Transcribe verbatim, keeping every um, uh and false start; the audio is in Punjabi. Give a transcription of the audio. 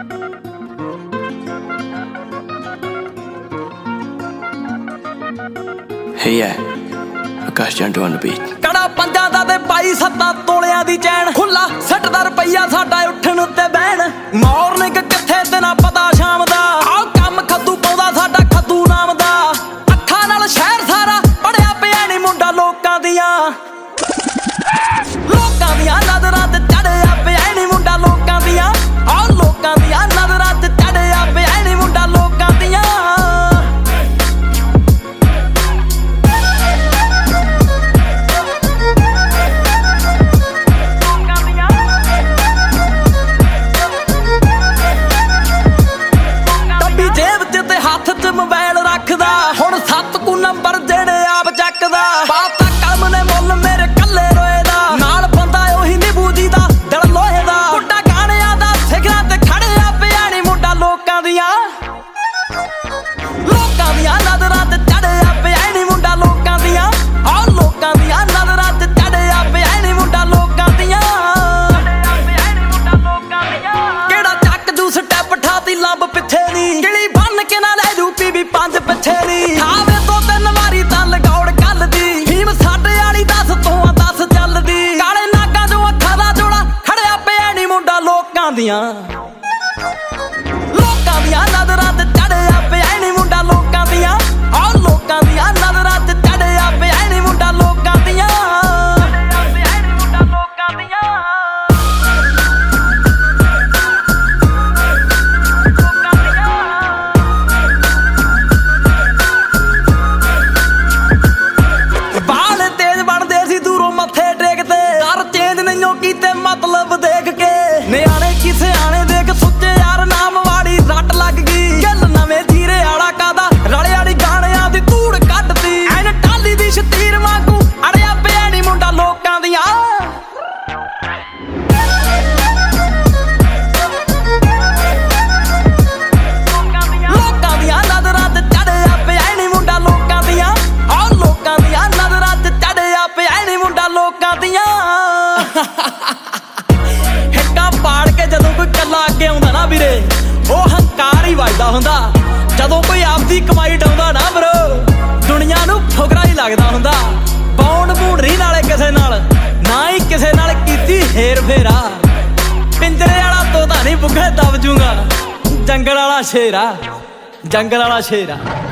Hey yeah, Akash Jantu on the beat. ਕੜਾ ਪੰਜਾਂ ਦਾ ਤੇ ਪਾਈ ਸੱਤਾਂ ਤੋਲਿਆਂ ਦੀ ਚੈਨ ਖੁੱਲਾ ਸੱਠ ਦਾ ਰੁਪਈਆ ਸਾਡਾ ਉੱਠਣ ਉੱਤੇ ਬਹਿਣ ਮਾਰਨਿੰਗ ਕਿੱਥੇ ਤੇ ਨਾ ਪਤਾ ਸ਼ਾਮ ਦਾ ਆਹ ਕੰਮ ਖੱਦੂ ਪਾਉਂਦਾ ਸਾਡਾ ਖੱਦੂ ਨਾਮ ਦਾ ਅੱਖਾਂ ਨਾਲ ਸ਼ਹਿਰ ਸਾਰਾ ਪੜਿਆ ਪਿਆ ਨੀ ਮੁੰਡਾ ਲੋਕਾਂ ਦੀਆਂ ਲੋਕਾਂ ਦੀਆਂ ਨਜ਼ਰਾਂ ਤੇ ਚੜਿਆ ਪਿਆ ਨੀ ਮੁੰਡਾ ਲੋਕਾਂ ਦੀਆਂ ਆਹ ਲੋਕਾਂ ਦੀਆਂ ਨਜ਼ਰਾਂ ਤੇ ਚੜਿਆ ਪਿਆ ਨੀ ਮੁੰਡਾ ਲੋਕਾਂ ਦੀਆਂ ਮੋਬਾਈਲ ਰੱਖਦਾ ਹੁਣ ਸੱਤ ਕੁ ਨੰਬਰ ਜਿਹੜੇ ਆਪ ਚੱਕਦਾ ਬਾਤਾਂ ਕੰਮ ਨੇ ਮੁੱਲ ਮੇਰੇ ਕੱਲੇ ਰੋਏ ਦਾ ਨਾਲ ਬੰਦਾ ਉਹੀ ਨਿਭੂ ਜੀ ਦਾ ਦਿਲ ਲੋਹੇ ਦਾ ਮੁੰਡਾ ਗਾਣਿਆਂ ਦਾ ਸਿਖਰਾਂ ਤੇ ਖੜਿਆ ਪਿਆ ਨੀ ਮੁੰਡਾ ਲੋਕਾਂ ਦੀਆਂ ਲੋਕਾਂ ਦੀਆਂ ਨਜ਼ਰਾਂ ਤੇ ਚੜਿਆ ਪਿਆ ਨੀ ਮੁੰਡਾ ਲੋਕਾਂ ਦੀਆਂ ਆਹ ਲੋਕਾਂ ਦੀਆਂ ਨਜ਼ਰਾਂ ਤੇ ਚੜਿਆ ਪਿਆ ਨੀ ਮੁੰਡਾ ਲੋਕਾਂ ਦੀਆਂ ਕਿਹੜਾ ਚੱਕ ਜੂ ਸਟੈਪ ਠਾਤੀ ਲੰਬ ਪਿੱਛੇ ਦੀ ਕਿਲੀ ਬੰਨ ਕੇ ਨਾ ਲੈ ਵੀ ਪੰਜ ਪਛੇਰੀ ਖਾਵੇ ਤੋਂ ਤਿੰਨ ਵਾਰੀ ਤਾਂ ਲਗਾਉੜ ਗੱਲ ਦੀ ਫੀਮ ਸਾਡੇ ਵਾਲੀ ਦਸ ਤੋਂ ਦਸ ਚੱਲਦੀ ਕਾਲੇ ਨਾਗਾਂ ਚੋਂ ਅੱਖਾਂ ਦਾ ਜੋੜਾ ਖੜਿਆ ਪਿਆ ਨੀ ਮੁੰਡਾ ਲੋਕਾਂ ਦੀਆਂ ਲੋਕਾਂ ਦੀਆਂ ਨਜ਼ਰਾਂ ਤੇ ਚੜਿਆ ਪਿਆ ਨੀ ਮੁੰਡਾ ਲੋਕਾਂ ਦੀਆਂ ਆਹ ਲੋਕਾਂ ਦੀਆਂ ਨਜ਼ਰਾਂ ਤੇ ਚੜਿਆ ਪਿਆ ਨੀ ਮੁੰਡਾ ਲੋਕਾਂ ਦੀਆਂ ਮਤਲਬ ਦੇਖ ਕੇ ਨਿਆਣੇ ਕੀ ਸਿਆਣੇ ਦੇਖ ਸੁੱਚੇ ਯਾਰ ਨਾਮ ਵਾੜੀ ਰੱਟ ਲੱਗ ਗਈ ਗੱਲ ਨਵੇਂ ਜੀਰੇ ਵਾਲਾ ਕਾਦਾ ਰਲੇ ਵਾਲੀ ਗਾਣਿਆਂ ਦੀ ਧੂੜ ਕੱਢਦੀ ਐਨ ਟਾਲੀ ਦੀ ਸ਼ਤੀਰ ਵਾਂਗੂ ਅੜਿਆ ਪਿਆ ਨੀ ਮੁੰਡਾ ਲੋਕਾਂ ਦੀਆਂ ਲੋਕਾਂ ਦੀਆਂ ਨਜ਼ਰਾਂ ਤੇ ਚੜਿਆ ਪਿਆ ਨੀ ਮੁੰਡਾ ਲੋਕਾਂ ਦੀਆਂ ਆਹ ਲੋਕਾਂ ਦੀਆਂ ਨਜ਼ਰਾਂ ਤੇ ਚੜਿਆ ਪਿਆ ਨੀ ਮੁੰਡਾ ਲੋਕਾਂ ਦੀਆਂ ਪਾੜ ਕੇ ਜਦੋਂ ਕੋਈ ਕੱਲਾ ਅੱਗੇ ਆਉਂਦਾ ਨਾ ਵੀਰੇ ਉਹ ਹੰਕਾਰ ਹੀ ਵੱਜਦਾ ਹੁੰਦਾ ਜਦੋਂ ਕੋਈ ਆਪਦੀ ਕਮਾਈ ਡਾਉਂਦਾ ਨਾ ਬਰੋ ਦੁਨੀਆ ਨੂੰ ਫੁਕਰਾ ਹੀ ਲੱਗਦਾ ਹੁੰਦਾ ਬੌਂਡ ਬੂੰਡਰੀ ਨਾਲੇ ਕਿਸੇ ਨਾਲ ਨਾ ਹੀ ਕਿਸੇ ਨਾਲ ਕੀਤੀ ਹੇਰ ਫੇਰਾ ਪਿੰਜਰੇ ਵਾਲਾ ਤੋਤਾ ਨਹੀਂ ਬੁੱਗੇ ਦਬ ਜੂਗਾ ਜੰਗਲ ਵਾਲਾ ਸ਼ੇਰਾ ਜੰਗਲ ਵਾਲਾ ਸ਼ੇਰਾ